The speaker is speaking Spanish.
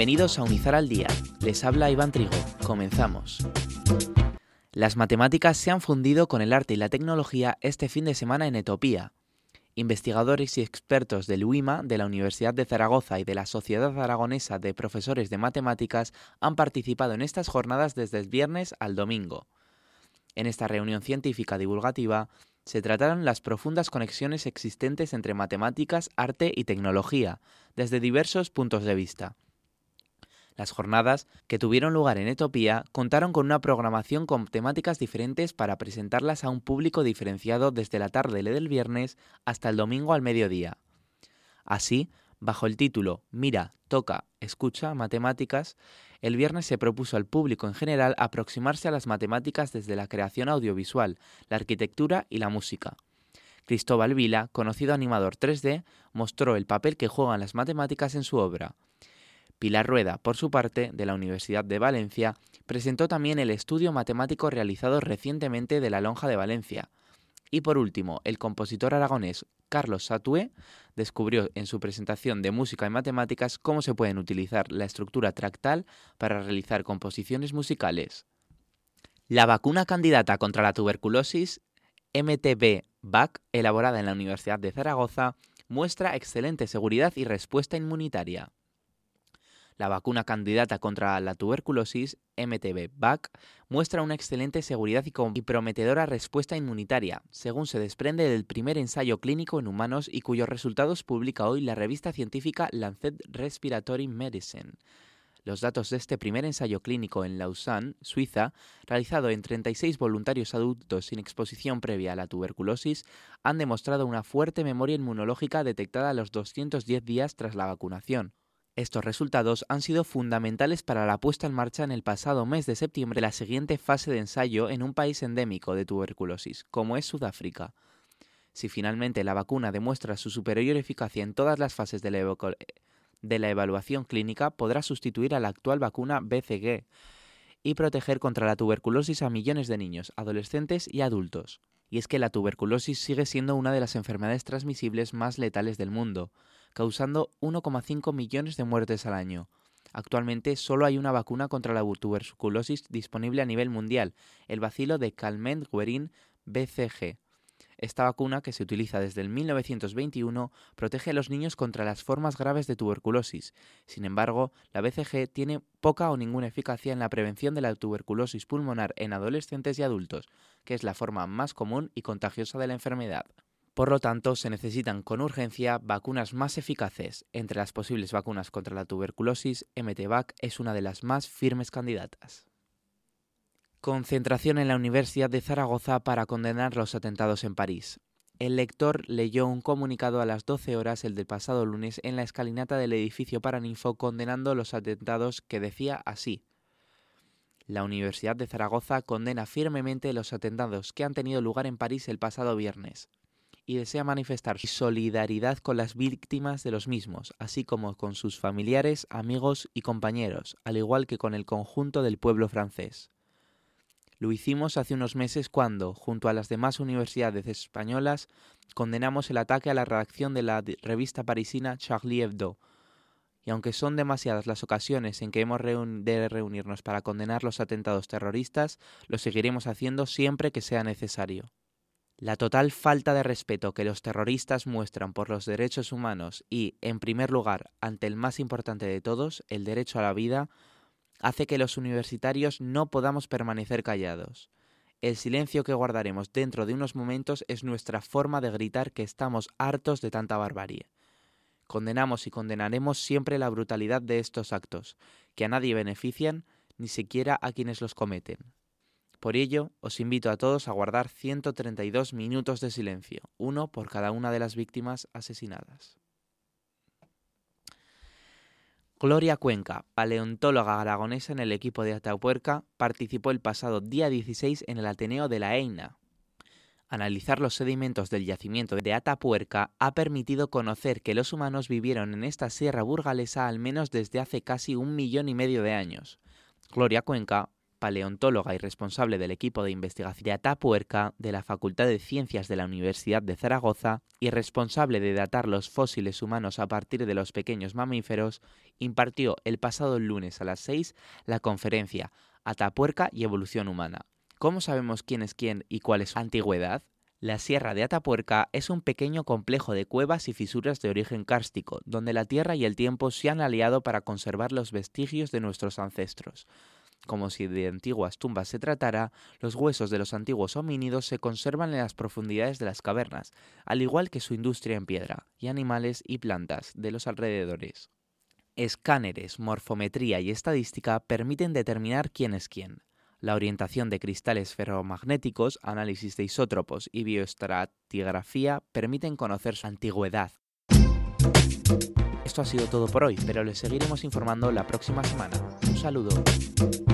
Bienvenidos a Unizar al Día. Les habla Iván Trigo. Comenzamos. Las matemáticas se han fundido con el arte y la tecnología este fin de semana en Etiopía. Investigadores y expertos del UIMA, de la Universidad de Zaragoza y de la Sociedad Aragonesa de Profesores de Matemáticas han participado en estas jornadas desde el viernes al domingo. En esta reunión científica divulgativa se trataron las profundas conexiones existentes entre matemáticas, arte y tecnología, desde diversos puntos de vista. Las jornadas, que tuvieron lugar en Etiopía, contaron con una programación con temáticas diferentes para presentarlas a un público diferenciado desde la tarde del viernes hasta el domingo al mediodía. Así, bajo el título Mira, toca, escucha, matemáticas, el viernes se propuso al público en general aproximarse a las matemáticas desde la creación audiovisual, la arquitectura y la música. Cristóbal Vila, conocido animador 3D, mostró el papel que juegan las matemáticas en su obra. Pilar Rueda, por su parte, de la Universidad de Valencia, presentó también el estudio matemático realizado recientemente de la Lonja de Valencia. Y por último, el compositor aragonés Carlos Satué descubrió en su presentación de música y matemáticas cómo se pueden utilizar la estructura tractal para realizar composiciones musicales. La vacuna candidata contra la tuberculosis, MTV-VAC, elaborada en la Universidad de Zaragoza, muestra excelente seguridad y respuesta inmunitaria. La vacuna candidata contra la tuberculosis, MTV-VAC, muestra una excelente seguridad y prometedora respuesta inmunitaria, según se desprende del primer ensayo clínico en humanos y cuyos resultados publica hoy la revista científica Lancet Respiratory Medicine. Los datos de este primer ensayo clínico en Lausanne, Suiza, realizado en 36 voluntarios adultos sin exposición previa a la tuberculosis, han demostrado una fuerte memoria inmunológica detectada a los 210 días tras la vacunación. Estos resultados han sido fundamentales para la puesta en marcha en el pasado mes de septiembre de la siguiente fase de ensayo en un país endémico de tuberculosis, como es Sudáfrica. Si finalmente la vacuna demuestra su superior eficacia en todas las fases de la evaluación clínica, podrá sustituir a la actual vacuna BCG y proteger contra la tuberculosis a millones de niños, adolescentes y adultos. Y es que la tuberculosis sigue siendo una de las enfermedades transmisibles más letales del mundo, causando 1,5 millones de muertes al año. Actualmente solo hay una vacuna contra la tuberculosis disponible a nivel mundial, el bacilo de Calmette-Guerin BCG. Esta vacuna, que se utiliza desde el 1921, protege a los niños contra las formas graves de tuberculosis. Sin embargo, la BCG tiene poca o ninguna eficacia en la prevención de la tuberculosis pulmonar en adolescentes y adultos, que es la forma más común y contagiosa de la enfermedad. Por lo tanto, se necesitan con urgencia vacunas más eficaces. Entre las posibles vacunas contra la tuberculosis, MTVAC es una de las más firmes candidatas. Concentración en la Universidad de Zaragoza para condenar los atentados en París. El lector leyó un comunicado a las 12 horas el del pasado lunes en la escalinata del edificio Paraninfo condenando los atentados que decía así: la Universidad de Zaragoza condena firmemente los atentados que han tenido lugar en París el pasado viernes y desea manifestar su solidaridad con las víctimas de los mismos, así como con sus familiares, amigos y compañeros, al igual que con el conjunto del pueblo francés. Lo hicimos hace unos meses cuando, junto a las demás universidades españolas, condenamos el ataque a la redacción de la revista parisina Charlie Hebdo. Y aunque son demasiadas las ocasiones en que hemos de reunirnos para condenar los atentados terroristas, lo seguiremos haciendo siempre que sea necesario. La total falta de respeto que los terroristas muestran por los derechos humanos y, en primer lugar, ante el más importante de todos, el derecho a la vida, hace que los universitarios no podamos permanecer callados. El silencio que guardaremos dentro de unos momentos es nuestra forma de gritar que estamos hartos de tanta barbarie. Condenamos y condenaremos siempre la brutalidad de estos actos, que a nadie benefician, ni siquiera a quienes los cometen. Por ello, os invito a todos a guardar 132 minutos de silencio, uno por cada una de las víctimas asesinadas. Gloria Cuenca, paleontóloga aragonesa en el equipo de Atapuerca, participó el pasado día 16 en el Ateneo de la Eina. Analizar los sedimentos del yacimiento de Atapuerca ha permitido conocer que los humanos vivieron en esta sierra burgalesa al menos desde hace casi 1,5 millones de años. Gloria Cuenca paleontóloga y responsable del equipo de investigación de Atapuerca de la Facultad de Ciencias de la Universidad de Zaragoza y responsable de datar los fósiles humanos a partir de los pequeños mamíferos, impartió el pasado lunes a las 6 la conferencia Atapuerca y evolución humana. ¿Cómo sabemos quién es quién y cuál es su antigüedad? La Sierra de Atapuerca es un pequeño complejo de cuevas y fisuras de origen kárstico, donde la tierra y el tiempo se han aliado para conservar los vestigios de nuestros ancestros. Como si de antiguas tumbas se tratara, los huesos de los antiguos homínidos se conservan en las profundidades de las cavernas, al igual que su industria en piedra, y animales y plantas de los alrededores. Escáneres, morfometría y estadística permiten determinar quién es quién. La orientación de cristales ferromagnéticos, análisis de isótopos y bioestratigrafía permiten conocer su antigüedad. Esto ha sido todo por hoy, pero les seguiremos informando la próxima semana. Un saludo.